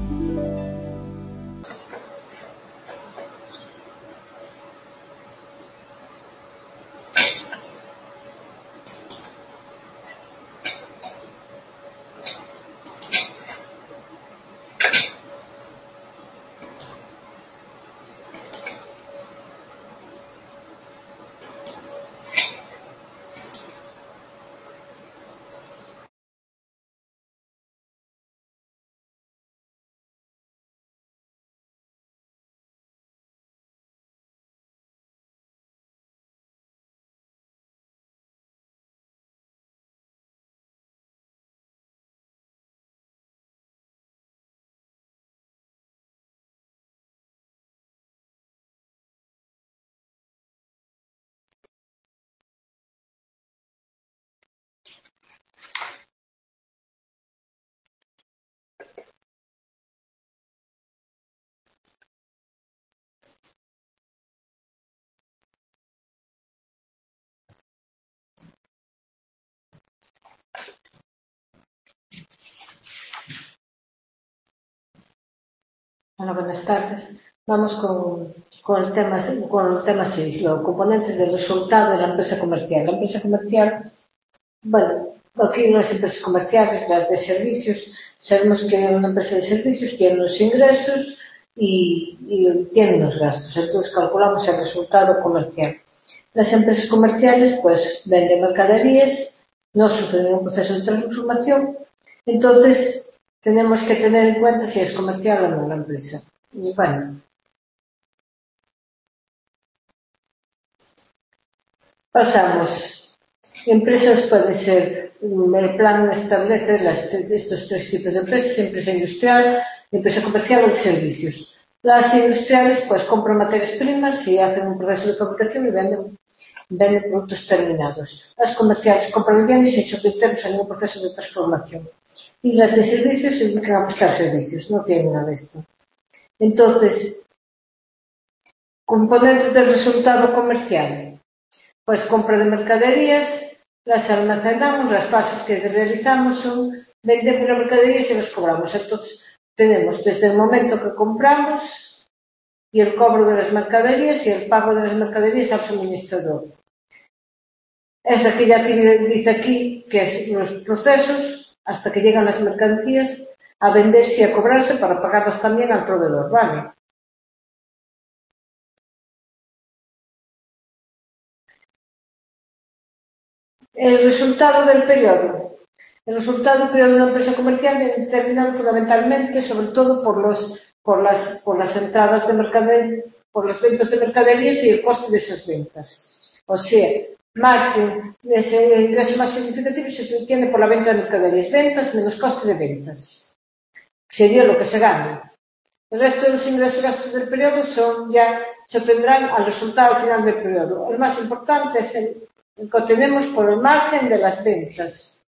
Hola, buenas tardes. Vamos con el tema 6, los componentes del resultado de la empresa comercial. La empresa comercial, bueno, aquí las empresas comerciales, las de servicios, sabemos que una empresa de servicios tiene unos ingresos y tiene unos gastos. Entonces calculamos el resultado comercial. Las empresas comerciales, pues, venden mercaderías, no sufren ningún proceso de transformación, entonces tenemos que tener en cuenta si es comercial o no la empresa. Y bueno, pasamos. Empresas pueden ser, el plan establece estos tres tipos de empresas: empresa industrial, empresa comercial o de servicios. Las industriales, pues, compran materias primas y hacen un proceso de fabricación y venden productos terminados. Las comerciales compran bienes sin someterlos a ningún proceso de transformación. Y las de servicios se dedican a prestar servicios, no tienen nada de esto. Entonces, componentes del resultado comercial: pues compra de mercaderías, las almacenamos, las fases que realizamos son vendemos las mercaderías y las cobramos. Entonces, tenemos desde el momento que compramos y el cobro de las mercaderías y el pago de las mercaderías al suministrador. Esa que ya dice aquí, que es los procesos hasta que llegan las mercancías a venderse y a cobrarse para pagarlas también al proveedor, ¿vale? El resultado del periodo. El resultado del periodo de una empresa comercial viene determinado fundamentalmente, sobre todo por las entradas de mercadería, por las ventas de mercaderías y el coste de esas ventas. O sea, margen, ese ingreso más significativo se obtiene por la venta de mercaderías, ventas menos coste de ventas, que sería lo que se gana. El resto de los ingresos y gastos del periodo se obtendrán al resultado final del periodo. El más importante es el que obtenemos por el margen de las ventas.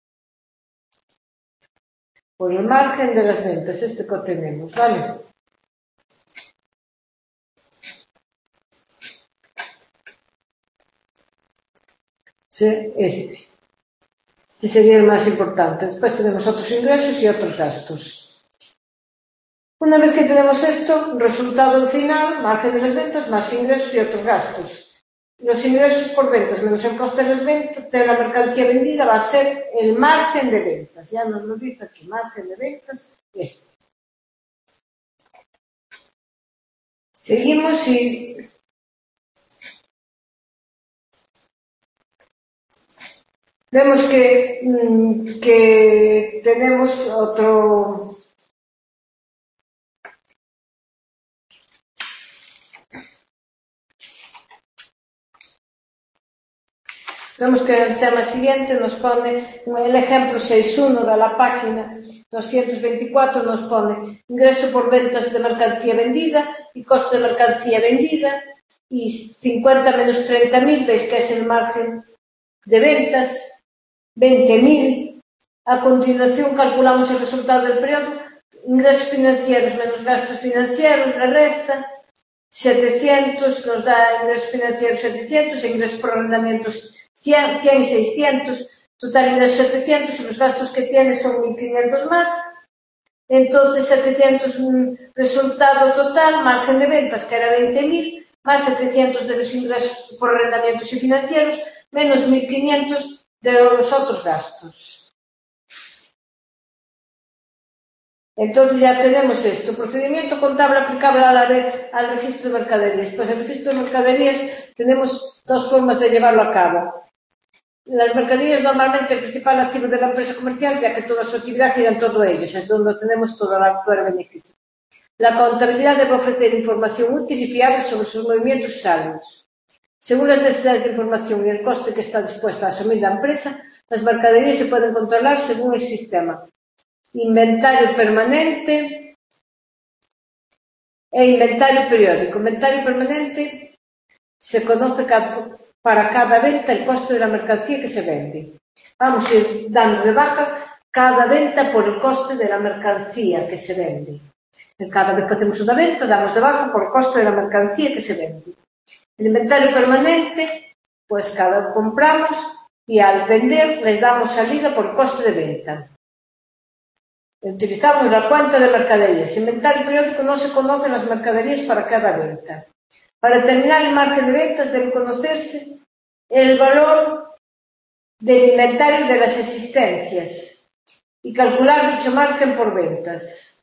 Por el margen de las ventas, este que obtenemos, ¿vale? Sí, este. Este sería el más importante. Después tenemos otros ingresos y otros gastos. Una vez que tenemos esto, resultado final, margen de las ventas, más ingresos y otros gastos. Los ingresos por ventas menos el coste de las ventas de la mercancía vendida va a ser el margen de ventas. Ya nos lo dice aquí, margen de ventas es. Seguimos y vemos que tenemos otro. Vemos que en el tema siguiente nos pone el ejemplo 6.1 de la página 224, nos pone ingreso por ventas de mercancía vendida y coste de mercancía vendida y 50 menos 30.000, veis que es el margen de ventas, 20.000. A continuación calculamos el resultado del periodo, ingresos financieros menos gastos financieros, la resta, 700, nos da ingresos financieros 700, ingresos por arrendamientos 100 y 600, total ingresos 700 y los gastos que tiene son 1.500 más, Entonces 700 resultado total, margen de ventas que era 20.000, más 700 de los ingresos por arrendamientos y financieros, menos 1.500 de los otros gastos. Entonces ya tenemos esto, procedimiento contable aplicable al registro de mercaderías. Pues el registro de mercaderías tenemos dos formas de llevarlo a cabo. Las mercaderías normalmente el principal activo de la empresa comercial, ya que toda su actividad gira en torno a ellas, es donde tenemos todo el actual beneficio. La contabilidad debe ofrecer información útil y fiable sobre sus movimientos y saldos. Según las necesidades de información y el coste que está dispuesta a asumir la empresa, las mercaderías se pueden controlar según el sistema inventario permanente e inventario periódico. Inventario permanente se conoce para cada venta el coste de la mercancía que se vende. Vamos a ir dando de baja cada venta por el coste de la mercancía que se vende. Cada vez que hacemos una venta, damos de baja por el coste de la mercancía que se vende. El inventario permanente, pues cada compramos y al vender les damos salida por coste de venta. Utilizamos la cuenta de mercaderías. Inventario periódico no se conocen las mercaderías para cada venta. Para determinar el margen de ventas debe conocerse el valor del inventario de las existencias y calcular dicho margen por ventas.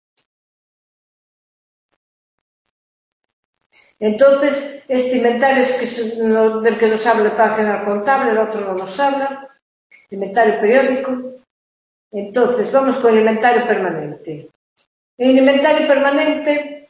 Entonces, este inventario es del que nos habla el plan general contable, el otro no nos habla, inventario periódico. Entonces, vamos con el inventario permanente. En el inventario permanente,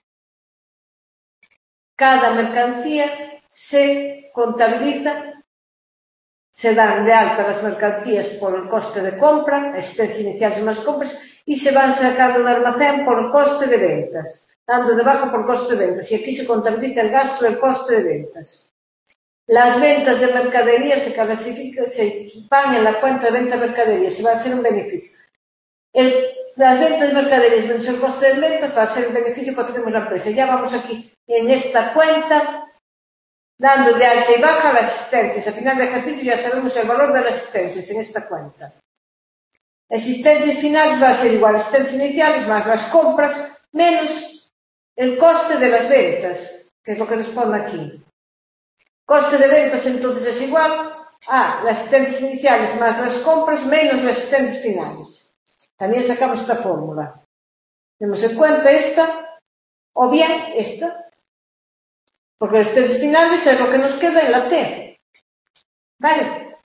cada mercancía se contabiliza, se dan de alta las mercancías por el coste de compra, existencias iniciales más compras, y se van sacando del almacén por coste de ventas, dando de baja por coste de ventas, y aquí se contabiliza el gasto del coste de ventas. Las ventas de mercadería se clasifican, se van en la cuenta de venta de mercadería, se va a hacer un beneficio. Las ventas de mercaderías menos el coste de ventas va a ser el beneficio que tenemos la empresa. Ya vamos aquí en esta cuenta dando de alta y baja las existencias. Al final del ejercicio ya sabemos el valor de las existencias en esta cuenta. Existencias finales va a ser igual a existencias iniciales más las compras menos el coste de las ventas, que es lo que nos pone aquí. Coste de ventas entonces es igual a las existencias iniciales más las compras menos las existencias finales. También sacamos esta fórmula. Tenemos en cuenta esta o bien esta, porque las existencias finales es lo que nos queda en la T. ¿Vale?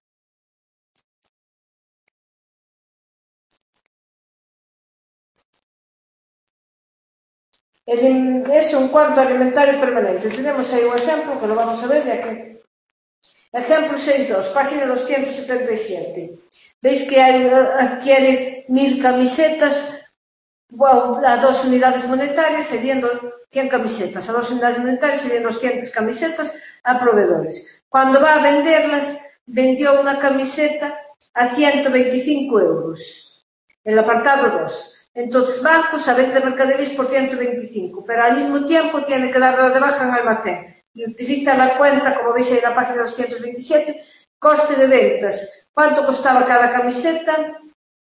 Eso en cuanto al inventario permanente. Tenemos ahí un ejemplo que lo vamos a ver ya que. Ejemplo 6.2, página 277. Veis que adquiere 1.000 camisetas a 2 unidades monetarias, serían 100 camisetas. A 2 unidades monetarias serían 200 camisetas a proveedores. Cuando va a venderlas, vendió una camiseta a 125 euros. El apartado 2. Entonces, bancos a venta de mercaderías por 125, pero al mismo tiempo tiene que darla de baja en almacén. Y utiliza la cuenta, como veis ahí en la página 227, coste de ventas. ¿Cuánto costaba cada camiseta?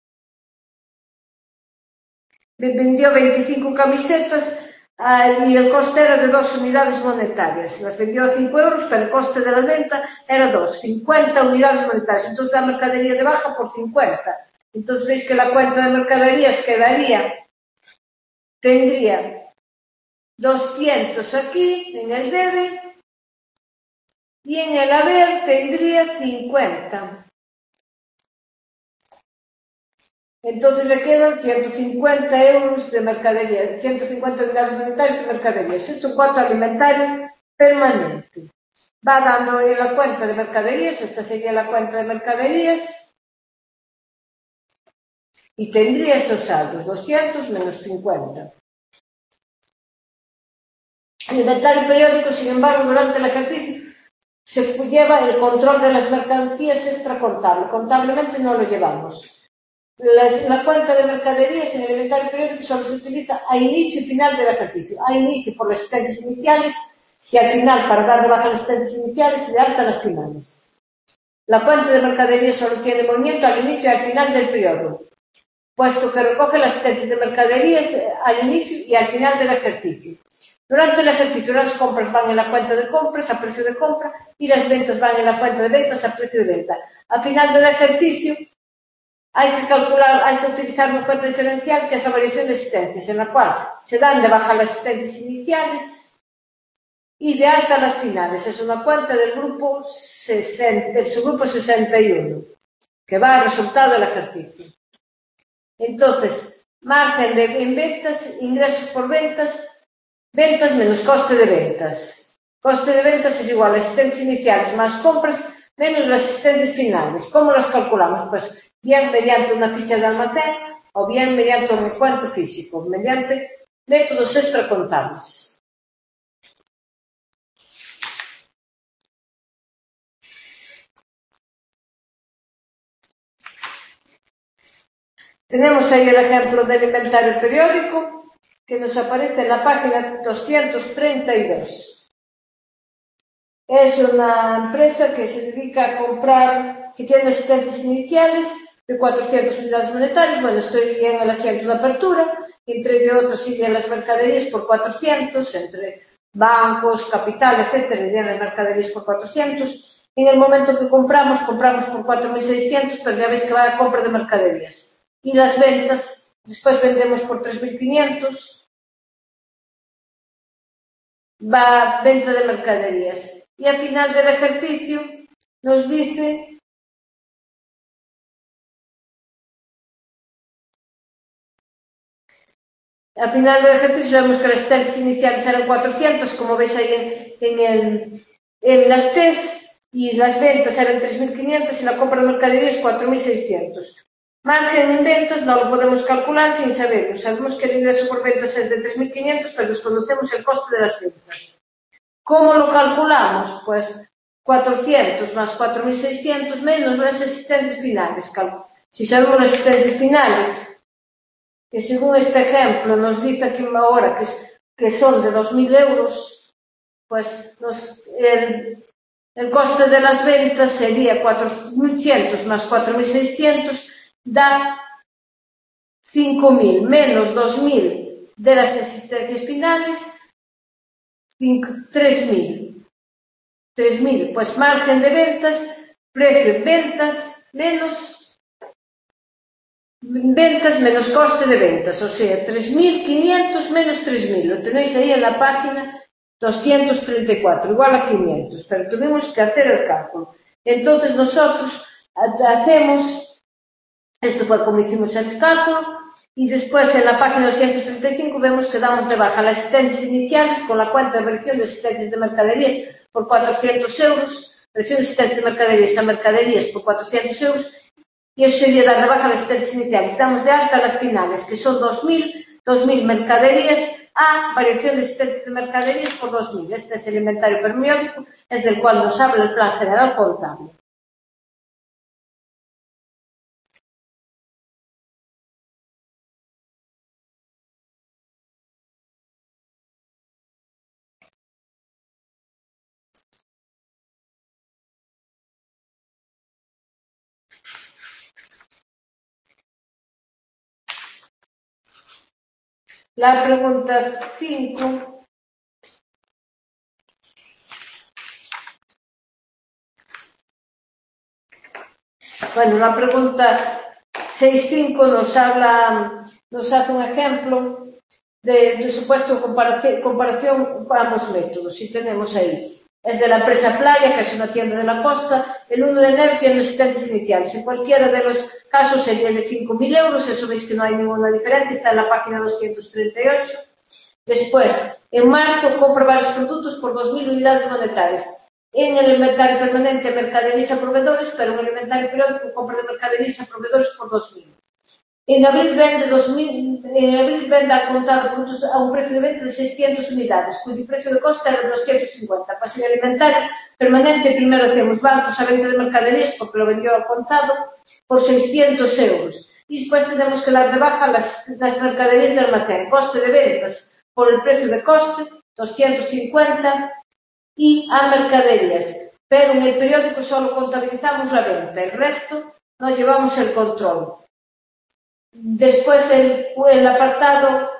Vendió 25 camisetas y el coste era de 2 unidades monetarias. Las vendió a 5 euros, pero el coste de la venta era 50 unidades monetarias. Entonces la mercadería de baja por 50. Entonces veis que la cuenta de mercaderías tendría 200 aquí en el debe y en el haber tendría 50. Entonces le quedan 150 euros de mercadería, 150 unidades monetarias de mercaderías. Esto en cuanto al inventario permanente. Va dando en la cuenta de mercaderías, esta sería la cuenta de mercaderías, y tendría esos saldos, 200 menos 50. El inventario periódico, sin embargo, durante el ejercicio se lleva el control de las mercancías extracontable. Contablemente no lo llevamos. La cuenta de mercaderías en el inventario periódico solo se utiliza a inicio y final del ejercicio. A inicio por las existencias iniciales y al final para dar de baja las existencias iniciales y de alta las finales. La cuenta de mercaderías solo tiene movimiento al inicio y al final del periodo. puesto que recoge las existencias de mercaderías al inicio y al final del ejercicio. Durante el ejercicio las compras van en la cuenta de compras a precio de compra y las ventas van en la cuenta de ventas a precio de venta. Al final del ejercicio hay que utilizar una cuenta diferencial que es la variación de existencias, en la cual se dan de baja las existencias iniciales y de alta las finales. Es una cuenta del subgrupo 61, que va al resultado del ejercicio. Entonces, margen en ventas, ingresos por ventas, ventas menos coste de ventas. Coste de ventas es igual a existencias iniciales más compras menos las existencias finales. ¿Cómo las calculamos? Pues bien mediante una ficha de almacén o bien mediante un recuento físico, mediante métodos extracontables. Tenemos ahí el ejemplo del inventario periódico que nos aparece en la página 232. Es una empresa que se dedica a comprar, que tiene existencias iniciales de 400 unidades monetarias. Bueno, estoy en el asiento de apertura, entre otros siguen las mercaderías por 400, entre bancos, capital, etcétera, y las mercaderías por 400. En el momento que compramos por 4.600, pero ya veis que va a compra de mercaderías. Y las ventas, después vendemos por 3.500, va venta de mercaderías. Y al final del ejercicio nos dice al final del ejercicio vemos que las existencias iniciales eran 400, como veis ahí en las TES, y las ventas eran 3.500 y la compra de mercaderías 4.600. Margen en ventas no lo podemos calcular sin saberlo. Sabemos que el ingreso por ventas es de 3.500, pero desconocemos el coste de las ventas. ¿Cómo lo calculamos? Pues 400 más 4.600 menos las existencias finales. Si sabemos las existencias finales, que según este ejemplo nos dice aquí ahora que son de 2.000 euros, pues el coste de las ventas sería 4.100 más 4.600, da 5.000 menos 2.000 de las existencias finales, 3.000. Pues margen de ventas, precio de ventas menos coste de ventas, o sea, 3.500 menos 3.000. Lo tenéis ahí en la página 234, igual a 500, pero tuvimos que hacer el cálculo. Entonces nosotros hacemos, esto fue como hicimos el cálculo, y después en la página 235 vemos que damos de baja las existencias iniciales con la cuenta de variación de existencias de mercaderías por 400 euros, variación de existencias de mercaderías a mercaderías por 400 euros, y eso sería dar de baja las existencias iniciales. Damos de alta las finales, que son 2.000 mercaderías a variación de existencias de mercaderías por 2.000. Este es el inventario periódico, es del cual nos habla el plan general contable. La pregunta 5. Bueno, la pregunta 6.5 nos hace un ejemplo de supuesto comparación con ambos métodos. Y tenemos ahí, es de la empresa Playa, que es una tienda de la costa, el 1 de enero tiene existencias iniciales. En cualquiera de los casos sería de 5.000 euros, eso veis que no hay ninguna diferencia, está en la página 238. Después, en marzo compra varios productos por 2.000 unidades monetarias. En el inventario permanente mercaderías a proveedores, pero en el inventario periódico compra de mercaderías a proveedores por 2.000. En abril vende al contado productos a un precio de venta de 600 unidades, cuyo precio de coste era de 250. Para el inventario permanente, primero hacemos bancos a venta de mercaderías, porque lo vendió al contado, por 600 euros. Y después tenemos que dar de baja las mercaderías de almacén. Coste de ventas por el precio de coste, 250, y a mercaderías. Pero en el periódico solo contabilizamos la venta, el resto no llevamos el control. Después el apartado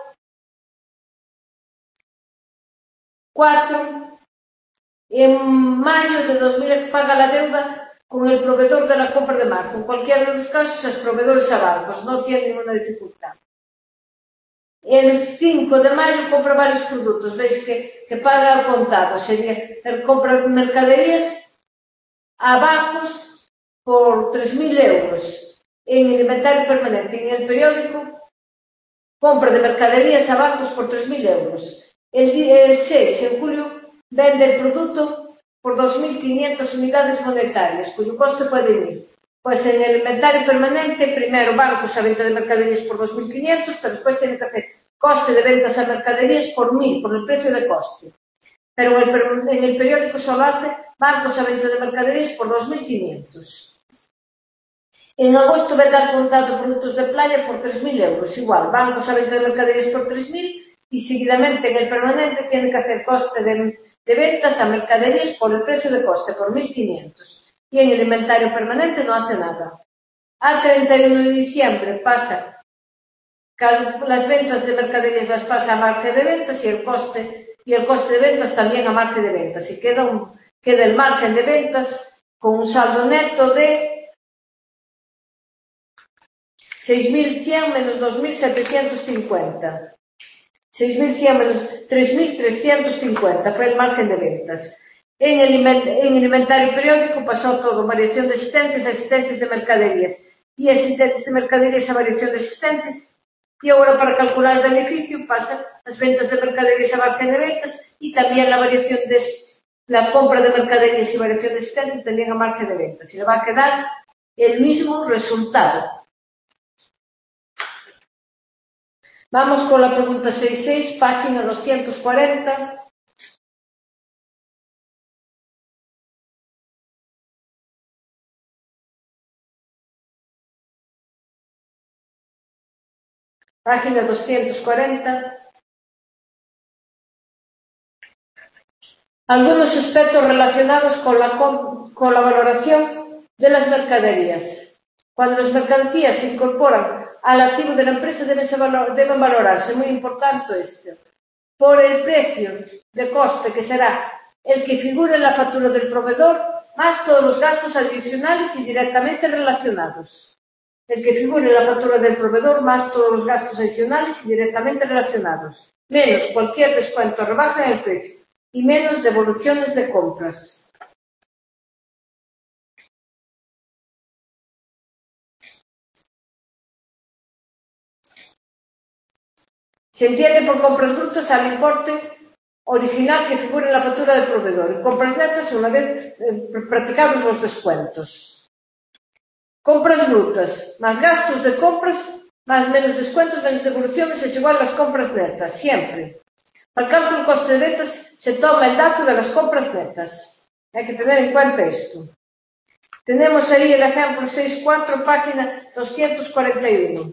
4, en mayo de 2000 paga la deuda con el proveedor de la compra de marzo. En cualquiera de los casos es proveedores a bancos, no tiene ninguna dificultad. El 5 de mayo compra varios productos, veis que paga al contado, sería el compra de mercaderías a bancos por 3.000 euros en el inventario permanente. En el periódico, compra de mercaderías a bancos por 3.000 euros. El 6, en julio, vende el producto por 2.500 unidades monetarias, cuyo coste puede ir. Pues en el inventario permanente, primero bancos a venta de mercaderías por 2.500, pero después tiene que hacer coste de ventas a mercaderías por 1.000, por el precio de coste. Pero en el periódico solo hace bancos a venta de mercaderías por 2.500. En agosto vende al contado productos de playa por 3.000 euros. Igual, bancos a venta de mercaderías por 3.000 y seguidamente en el permanente tiene que hacer coste de ventas a mercaderías por el precio de coste, por 1.500. Y en el inventario permanente no hace nada. Al 31 de diciembre pasa, las ventas de mercaderías las pasa a margen de ventas y el coste de ventas también a margen de ventas. Y queda el margen de ventas con un saldo neto de 6.100 menos 2.750. 6.100 menos 3.350 fue el margen de ventas. En el inventario periódico pasó todo, variación de existencias a existencias de mercaderías y existencias de mercaderías a variación de existencias. Y ahora para calcular el beneficio pasa las ventas de mercaderías a margen de ventas y también la variación de la compra de mercaderías y variación de existencias también a margen de ventas. Y le va a quedar el mismo resultado. Vamos con la pregunta 66, página 240. Página 240. Algunos aspectos relacionados con la valoración de las mercaderías. Cuando las mercancías se incorporan al activo de la empresa deben valorarse, muy importante esto, por el precio de coste que será el que figure en la factura del proveedor, más todos los gastos adicionales y directamente relacionados. El que figure en la factura del proveedor, más todos los gastos adicionales y directamente relacionados, menos cualquier descuento o rebaja en el precio y menos devoluciones de compras. Se entiende por compras brutas al importe original que figura en la factura del proveedor y compras netas una vez practicados los descuentos. Compras brutas, más gastos de compras, más menos descuentos, menos devoluciones, es igual a las compras netas, siempre. Para el cálculo del coste de ventas se toma el dato de las compras netas. Hay que tener en cuenta esto. Tenemos ahí el ejemplo 6.4, página 241.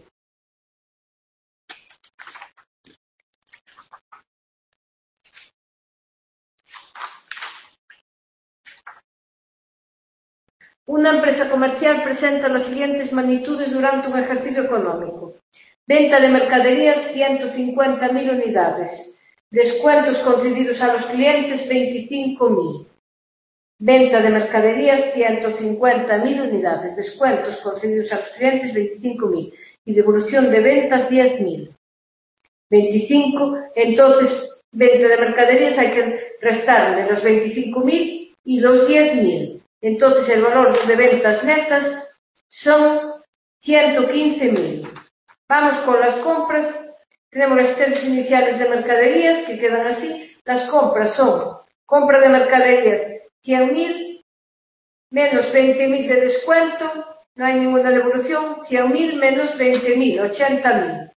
Una empresa comercial presenta las siguientes magnitudes durante un ejercicio económico. Venta de mercaderías, 150.000 unidades. Descuentos concedidos a los clientes, 25.000. Venta de mercaderías, 150.000 unidades. Descuentos concedidos a los clientes, 25.000. Y devolución de ventas, 10.000. 25. Entonces, venta de mercaderías hay que restarle los 25.000 y los 10.000. Entonces, el valor de ventas netas son 115.000. Vamos con las compras. Tenemos las existencias iniciales de mercaderías que quedan así. Las compras son compra de mercaderías 100.000 menos 20.000 de descuento, no hay ninguna devolución, 100.000 menos 20.000, 80.000.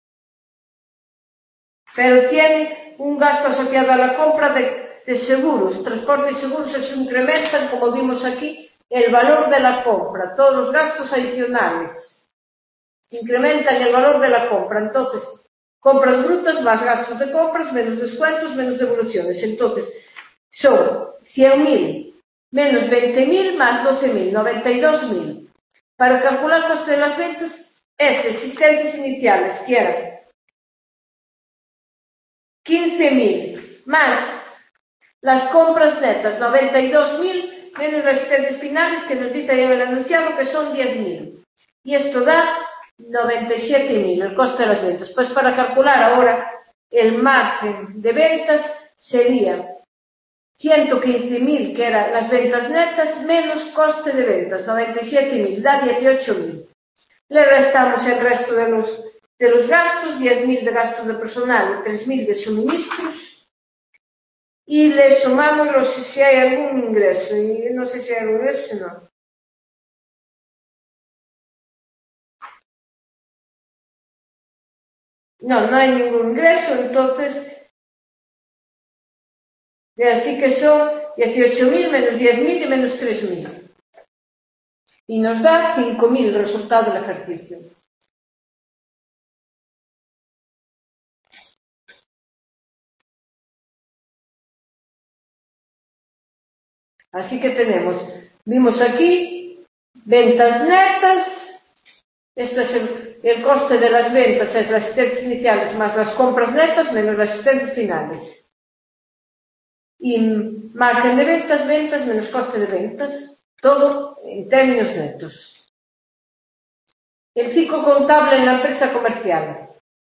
Pero tiene un gasto asociado a la compra de seguros, transporte y seguros, eso incrementan, como vimos aquí, el valor de la compra, todos los gastos adicionales incrementan el valor de la compra. Entonces, compras brutas más gastos de compras, menos descuentos, menos devoluciones. Entonces, son 100.000 menos 20.000 más 12.000, 92.000. Para calcular el coste de las ventas existentes iniciales, que eran 15.000, más las compras netas, 92.000, menos las existentes finales, que nos dice ahí el anunciado, que son 10.000. Y esto da 97.000, el coste de las ventas. Pues para calcular ahora el margen de ventas sería 115.000, que eran las ventas netas, menos coste de ventas, 97.000, da 18.000. Le restamos el resto de los gastos, 10.000 de gastos de personal y 3.000 de suministros, y le sumamos si hay algún ingreso, y no sé si hay algún ingreso, no. No hay ningún ingreso, entonces, así que son 18.000 menos 10.000 y menos 3.000. Y nos da 5.000 el resultado del ejercicio. Así que vimos aquí, ventas netas, esto es el coste de las ventas, es las asistentes iniciales más las compras netas menos las asistentes finales. Y margen de ventas menos coste de ventas, todo en términos netos. El ciclo contable en la empresa comercial.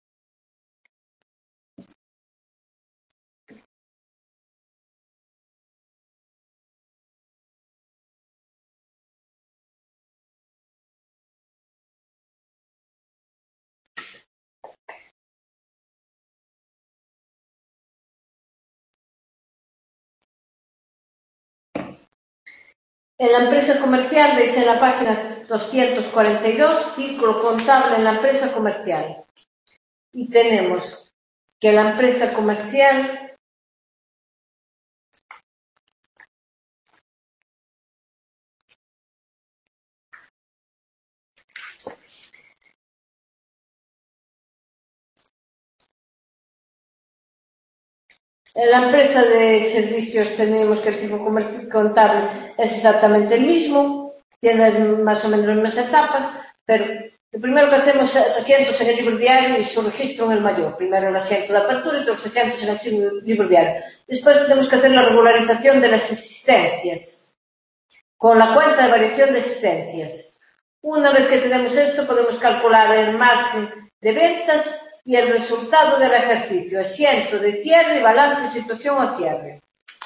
En la empresa comercial, veis en la página 242, ciclo contable en la empresa comercial. Y tenemos que la empresa comercial en la empresa de servicios tenemos que el ciclo contable es exactamente el mismo, tiene más o menos las mismas etapas, pero lo primero que hacemos es asientos en el libro diario y su registro en el mayor. Primero el asiento de apertura y todos los asientos en el libro diario. Después tenemos que hacer la regularización de las existencias, con la cuenta de variación de existencias. Una vez que tenemos esto, podemos calcular el margen de ventas y el resultado del ejercicio, asiento de cierre, balance, situación a cierre.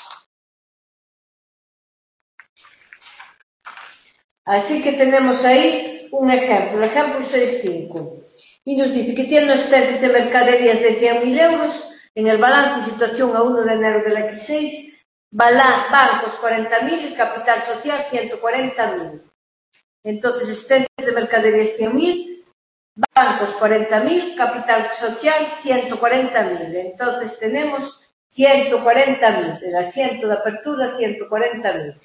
Así que tenemos ahí un ejemplo, el ejemplo 6.5, y nos dice que tiene unas asistentes de mercaderías de 100.000 euros en el balance y situación a 1 de enero del X6, bancos 40.000 y capital social 140.000. Entonces, asistentes de mercaderías 100.000, bancos 40.000, capital social 140.000. Entonces tenemos 140.000, el asiento de apertura 140.000.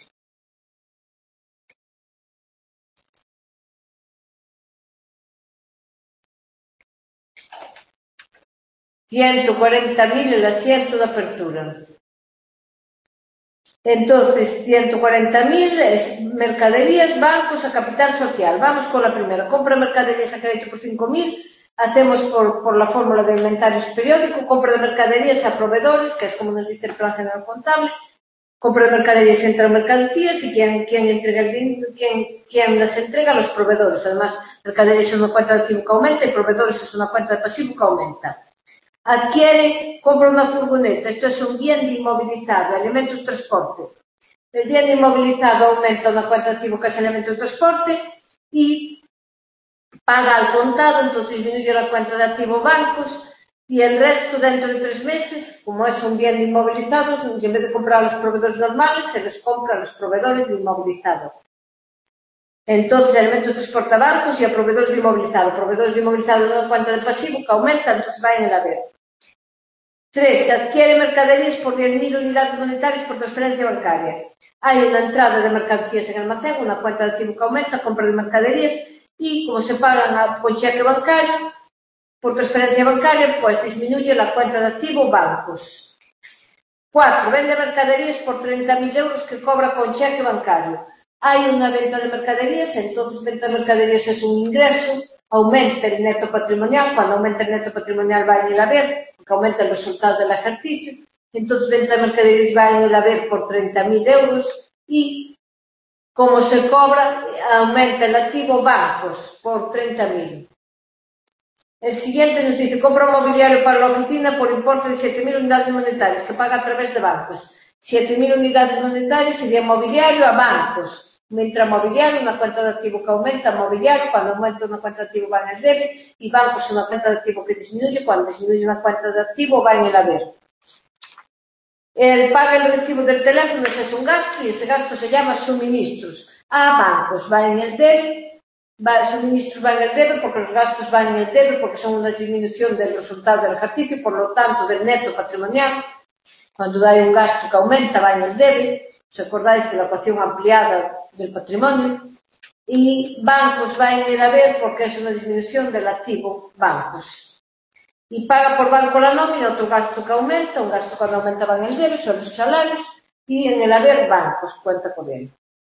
$140.000 el asiento de apertura. Entonces, 140.000 es mercaderías, bancos a capital social. Vamos con la primera. Compra de mercaderías a crédito por 5.000. Hacemos por la fórmula de inventarios periódico. Compra de mercaderías a proveedores, que es como nos dice el plan general contable. Compra de mercaderías entre mercancías y quién las entrega a los proveedores. Además, mercaderías es una cuenta de activo que aumenta y proveedores es una cuenta de pasivo que aumenta. Compra una furgoneta, esto es un bien inmovilizado, elementos de transporte. El bien inmovilizado aumenta una cuenta de activo que es elemento de transporte y paga al contado, entonces disminuye la cuenta de activo bancos y el resto dentro de 3 meses, como es un bien inmovilizado, en vez de comprar a los proveedores normales, se les compra a los proveedores de inmovilizado. Entonces, elementos de transporte a bancos y a proveedores de inmovilizado. Proveedores de inmovilizado de una cuenta de pasivo que aumenta, entonces va en el haber. 3. Se adquiere mercaderías por 10.000 unidades monetarias por transferencia bancaria. Hay una entrada de mercancías en el almacén, una cuenta de activo que aumenta, compra de mercaderías y como se pagan con cheque bancario, por transferencia bancaria, pues disminuye la cuenta de activo bancos. 4. Vende mercaderías por 30.000 euros que cobra con cheque bancario. Hay una venta de mercaderías, entonces venta de mercaderías es un ingreso aumenta el neto patrimonial. Cuando aumenta el neto patrimonial va en el haber, porque aumenta el resultado del ejercicio. Entonces, venta de mercaderías va en el haber por 30.000 euros y, como se cobra, aumenta el activo bancos por 30.000. El siguiente nos dice: compra mobiliario para la oficina por importe de 7.000 unidades monetarias que paga a través de bancos. 7.000 unidades monetarias sería mobiliario a bancos. Mientras mobiliario, una cuenta de activo que aumenta, mobiliario, cuando aumenta una cuenta de activo va en el debe, y bancos una cuenta de activo que disminuye, cuando disminuye una cuenta de activo va en el haber. El paga el recibo del teléfono es un gasto y ese gasto se llama suministros. A bancos va en el debe, suministros va en el debe porque los gastos van en el debe porque son una disminución del resultado del ejercicio, por lo tanto del neto patrimonial. Cuando hay un gasto que aumenta va en el debe, ¿os acordáis de la ecuación ampliada del patrimonio? Y bancos va en el haber porque es una disminución del activo bancos. Y paga por banco la nómina, otro gasto que aumenta, un gasto cuando aumenta va en el debe, son los salarios, y en el haber bancos, cuenta corriente.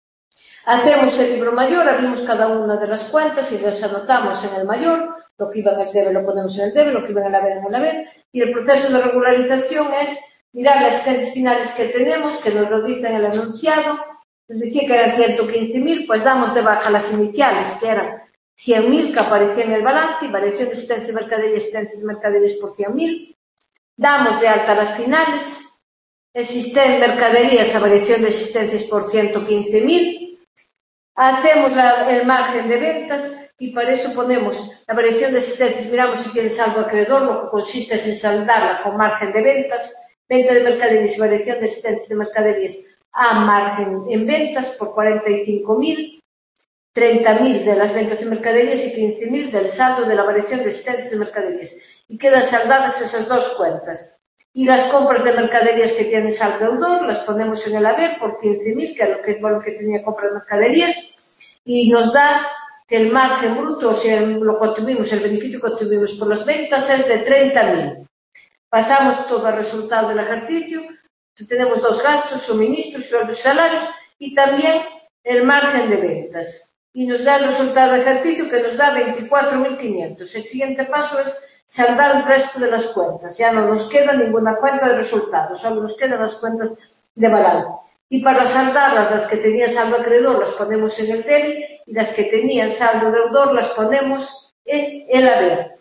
Hacemos el libro mayor, abrimos cada una de las cuentas y los anotamos en el mayor, lo que iba en el debe lo ponemos en el debe, lo que iba en el haber, y el proceso de regularización es mirar las existencias finales que tenemos, que nos lo dice en el enunciado. Nos decía que eran 115.000, pues damos de baja las iniciales, que eran 100.000 que aparecían en el balance, y variación de existencias de mercaderías por 100.000. Damos de alta las finales, existen mercaderías a variación de existencias por 115.000. Hacemos el margen de ventas y para eso ponemos la variación de existencias, miramos si tiene saldo acreedor, lo que consiste es en saldarla con margen de ventas, venta de mercaderías y variación de existencias de mercaderías a margen en ventas por 45.000, 30.000 de las ventas de mercaderías y 15.000 del saldo de la variación de existencias de mercaderías. Y quedan saldadas esas dos cuentas. Y las compras de mercaderías que tienen saldo deudor las ponemos en el haber por 15.000, que es lo que tenía compra de mercaderías, y nos da que el margen bruto, o sea, lo que obtuvimos, el beneficio que obtuvimos por las ventas es de 30.000. Pasamos todo el resultado del ejercicio, tenemos dos gastos, suministros, sueldos y salarios, y también el margen de ventas. Y nos da el resultado del ejercicio que nos da 24.500. El siguiente paso es saldar el resto de las cuentas. Ya no nos queda ninguna cuenta de resultados, solo nos quedan las cuentas de balance. Y para saldarlas, las que tenían saldo acreedor las ponemos en el debe y las que tenían saldo deudor las ponemos en el haber.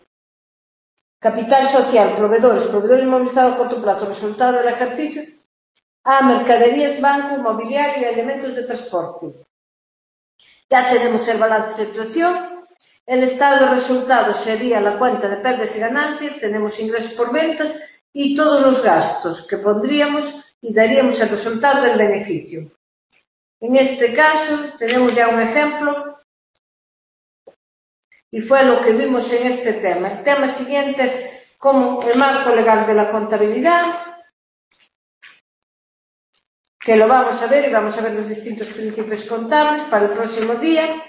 Capital social, proveedor inmovilizado a corto plazo, resultado del ejercicio, a mercaderías, banco, mobiliario y elementos de transporte. Ya tenemos el balance de situación. El estado de resultados sería la cuenta de pérdidas y ganancias, tenemos ingresos por ventas y todos los gastos que pondríamos y daríamos el resultado del beneficio. En este caso tenemos ya un ejemplo y fue lo que vimos en este tema. El tema siguiente es como el marco legal de la contabilidad, que lo vamos a ver y vamos a ver los distintos principios contables para el próximo día.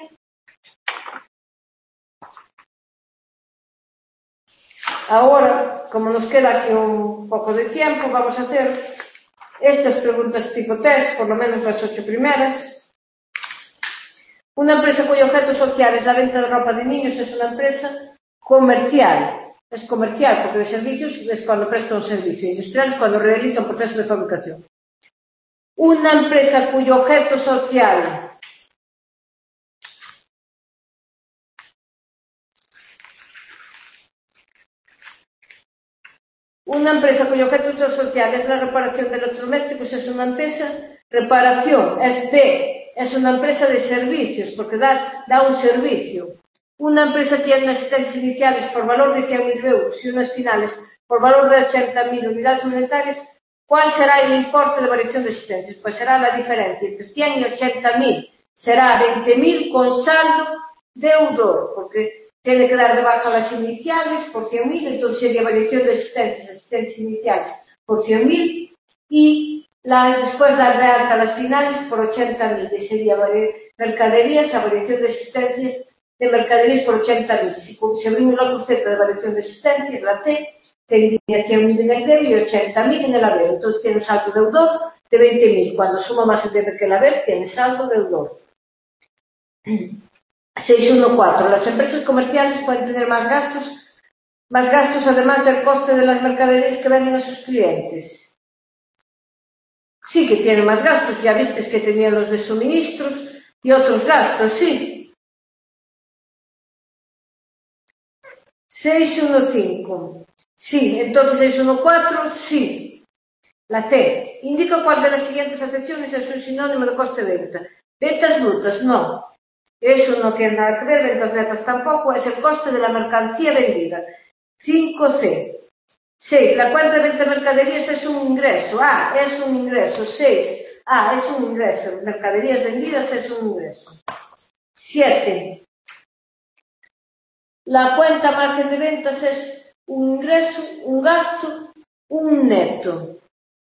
Ahora, como nos queda aquí un poco de tiempo, vamos a hacer estas preguntas tipo test, por lo menos las 8 primeras. Una empresa cuyo objeto social es la venta de ropa de niños es una empresa comercial. Es comercial porque de servicios es cuando presta un servicio, industrial es cuando realiza un proceso de fabricación. Una empresa cuyo objeto social es la reparación de electrodomésticos, es una empresa, reparación, es una empresa de servicios, porque da un servicio. Una empresa tiene unas existencias iniciales por valor de 100.000 euros y unas finales por valor de 80.000 unidades monetarias. ¿Cuál será el importe de variación de existencias? Pues será la diferencia entre 100 y 80.000. Será 20.000 con saldo deudor, porque tiene que dar de baja las iniciales por 100.000, entonces sería variación de existencias iniciales por 100.000 y después dar de alta las finales por 80.000, y sería mercaderías a variación de existencias de mercaderías por 80.000. Si abrimos la cruceta de variación de existencias, la T, tendría 100.000 en el debe y 80.000 en el haber. Entonces tiene un saldo deudor de 20.000. Cuando suma más el debe que el haber, tiene saldo deudor. 6.1.4. Las empresas comerciales pueden tener más gastos además del coste de las mercaderías que venden a sus clientes. Sí que tienen más gastos, ya vistes que tenían los de suministros y otros gastos, sí. 6.1.5. Sí, entonces 6.1.4, sí. La C. Indica cuál de las siguientes acepciones es un sinónimo de coste-venta. Ventas brutas, no. Eso no tiene nada que ver, ventas netas tampoco, es el coste de la mercancía vendida. 5C. 6. La cuenta de venta de mercaderías es un ingreso. A. Es un ingreso. 6. A. Es un ingreso. Mercaderías vendidas es un ingreso. 7. La cuenta margen de ventas es un ingreso, un gasto, un neto.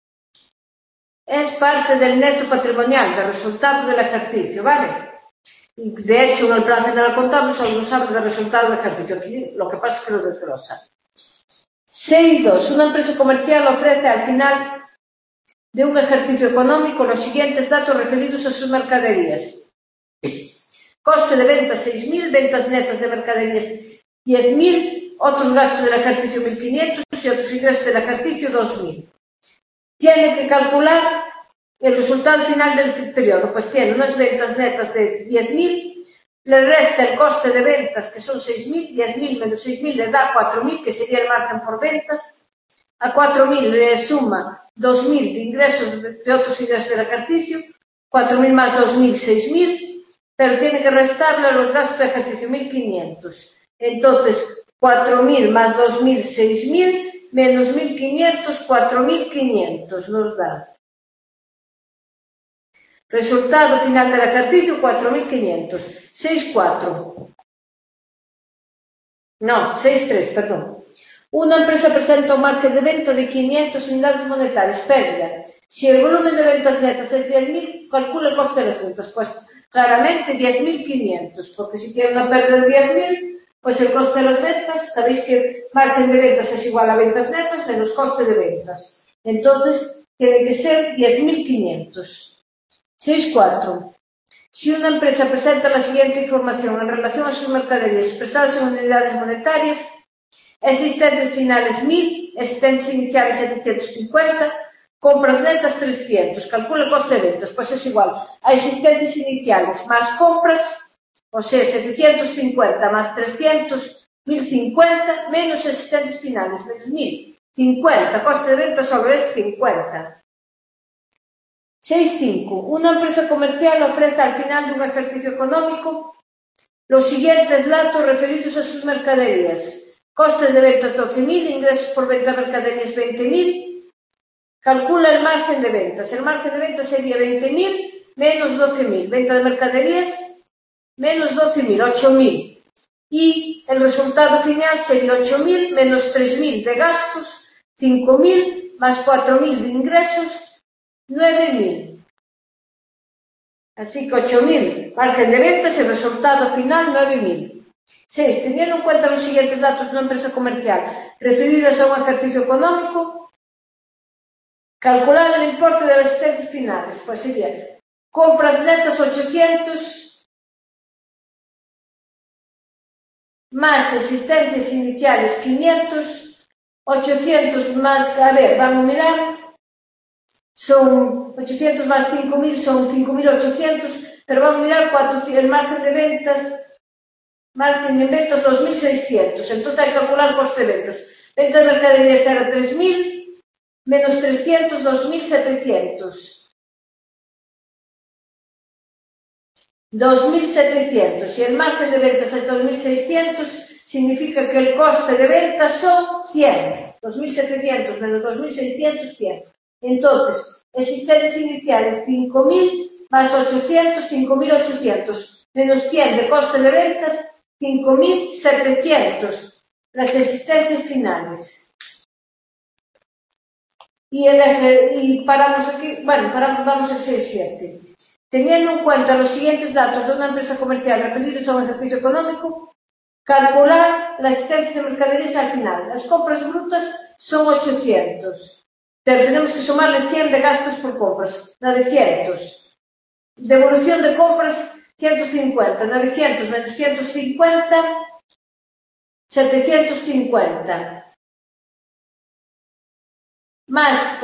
Es parte del neto patrimonial, del resultado del ejercicio, ¿vale? Y de hecho, en el plan general contable solo nos habla del resultado del ejercicio. Aquí lo que pasa es que lo desglosa. 6.2. Una empresa comercial ofrece al final de un ejercicio económico los siguientes datos referidos a sus mercaderías. Coste de ventas 6.000, ventas netas de mercaderías 10.000, otros gastos del ejercicio 1.500 y otros ingresos del ejercicio 2.000. Tiene que calcular el resultado final del periodo, pues tiene unas ventas netas de 10.000, le resta el coste de ventas que son 6.000, 10.000 menos 6.000 le da 4.000, que sería el margen por ventas, a 4.000 le suma 2.000 de ingresos de otros ingresos del ejercicio, 4.000 más 2.000, 6.000, pero tiene que restarle los gastos de ejercicio 1.500. Entonces, 4.000 más 2.000, 6.000, menos 1.500, 4.500 nos da. Resultado final del ejercicio, 4.500. 6.4. No, 6.3, perdón. Una empresa presenta un margen de venta de 500 unidades monetarias, pérdida. Si el volumen de ventas netas es 10.000, calcula el coste de las ventas. Pues claramente 10.500, porque si tiene una pérdida de 10.000, pues el coste de las ventas, sabéis que margen de ventas es igual a ventas netas menos coste de ventas. Entonces, tiene que ser 10.500. 6.4. Si una empresa presenta la siguiente información en relación a sus mercaderías expresadas en unidades monetarias, existentes finales 1.000, existentes iniciales 750, compras netas 300, calcula el coste de ventas, pues es igual a existentes iniciales más compras, o sea, 750 más 300, 1.050, menos existentes finales, menos 1.000, 50, coste de ventas sobre es 50. 6.5. Una empresa comercial ofrece al final de un ejercicio económico los siguientes datos referidos a sus mercaderías. Costes de ventas 12.000, ingresos por venta de mercaderías 20.000. Calcula el margen de ventas. El margen de ventas sería 20.000 menos 12.000. Venta de mercaderías menos 12.000, 8.000. Y el resultado final sería 8.000 menos 3.000 de gastos, 5.000 más 4.000 de ingresos, 9.000. Así que 8.000 margen de ventas y el resultado final 9.000. 6. Teniendo en cuenta los siguientes datos de una empresa comercial referidos a un ejercicio económico, calcular el importe de las existentes finales. Pues sería compras netas 800 más existencias iniciales 500, 800 más, a ver, vamos a mirar, son 800 más 5.000 son 5.800, pero vamos a mirar el margen de ventas 2.600, entonces hay que calcular el coste de ventas. Venta de mercaderías era 3.000, menos 300, 2.700. 2.700, y el margen de ventas es 2.600, significa que el coste de ventas son 100. 2.700 menos 2.600, 100. Entonces, existentes iniciales 5.000 más 800, 5.800, menos 100 de coste de ventas, 5.700, las existencias finales. Y paramos aquí, bueno, vamos al 6.7. Teniendo en cuenta los siguientes datos de una empresa comercial referidos a un ejercicio económico, calcular la existencia de mercaderías al final. Las compras brutas son 800, pero tenemos que sumarle 100 de gastos por compras, 900. Devolución de compras 150, 900 menos 150, 750. Más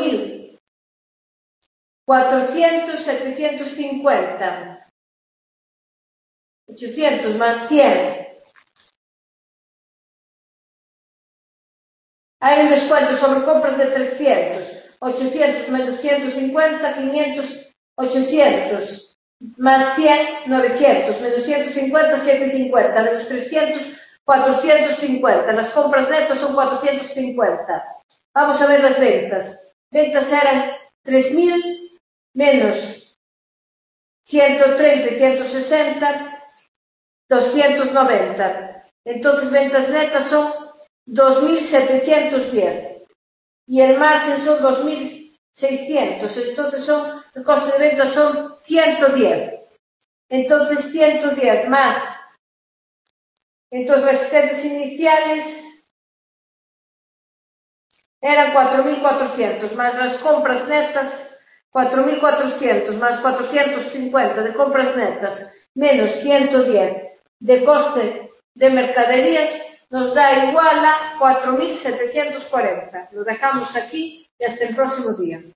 4.400, 750. 800 más 100. Hay un descuento sobre compras de 300. 800 menos 150, 500, 800. Más 100, 900. Menos 150, 750. Menos 300, 450. Las compras netas son 450. Vamos a ver las ventas. Ventas eran 3.000 menos 130 y 160, 290. Entonces, ventas netas son 2.710 y el margen son 2.600. Entonces, el coste de ventas son 110. Entonces, 110 más. Entonces, las existencias iniciales eran 4.400, más las compras netas, 4.400, más 450 de compras netas, menos 110 de coste de mercaderías, nos da igual a 4.740. Lo dejamos aquí y hasta el próximo día.